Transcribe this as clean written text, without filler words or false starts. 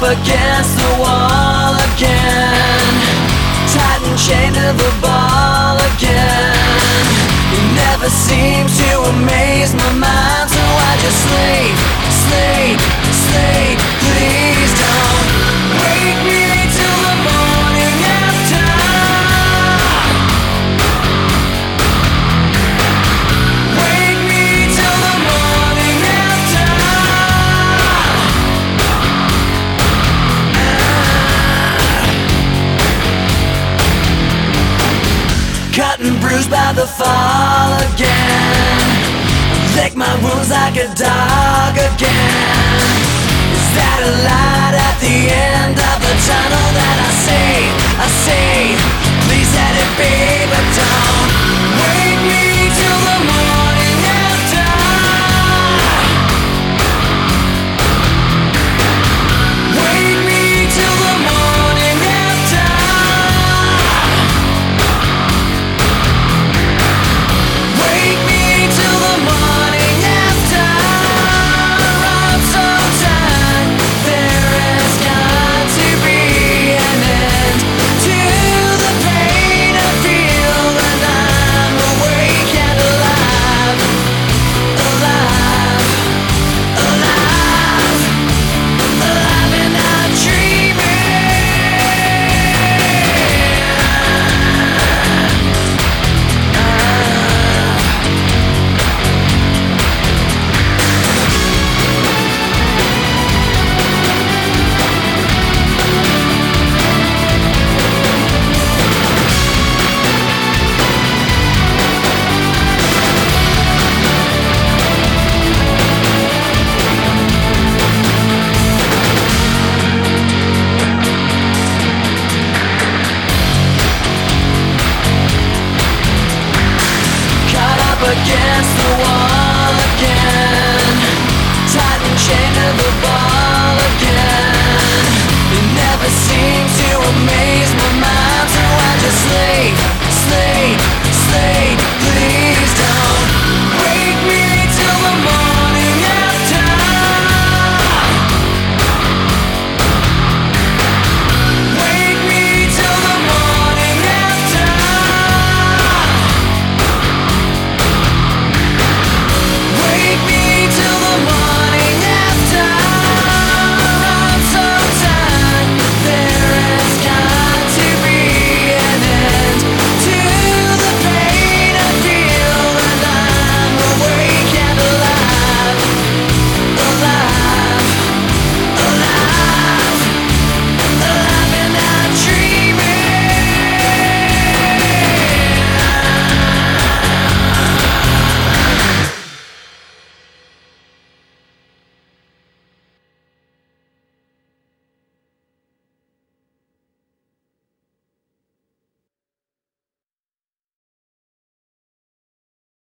up against the wall again, tied and chained to the ball again. You never seem to amaze my mind, so I just sleep, sleep, sleep. Please don't wake me till the morning after. Wake me till the morning after. Cut and bruised by the fall again, lick my wounds like a dog again. Is that a light at the end of the tunnel that I see? Please let it be.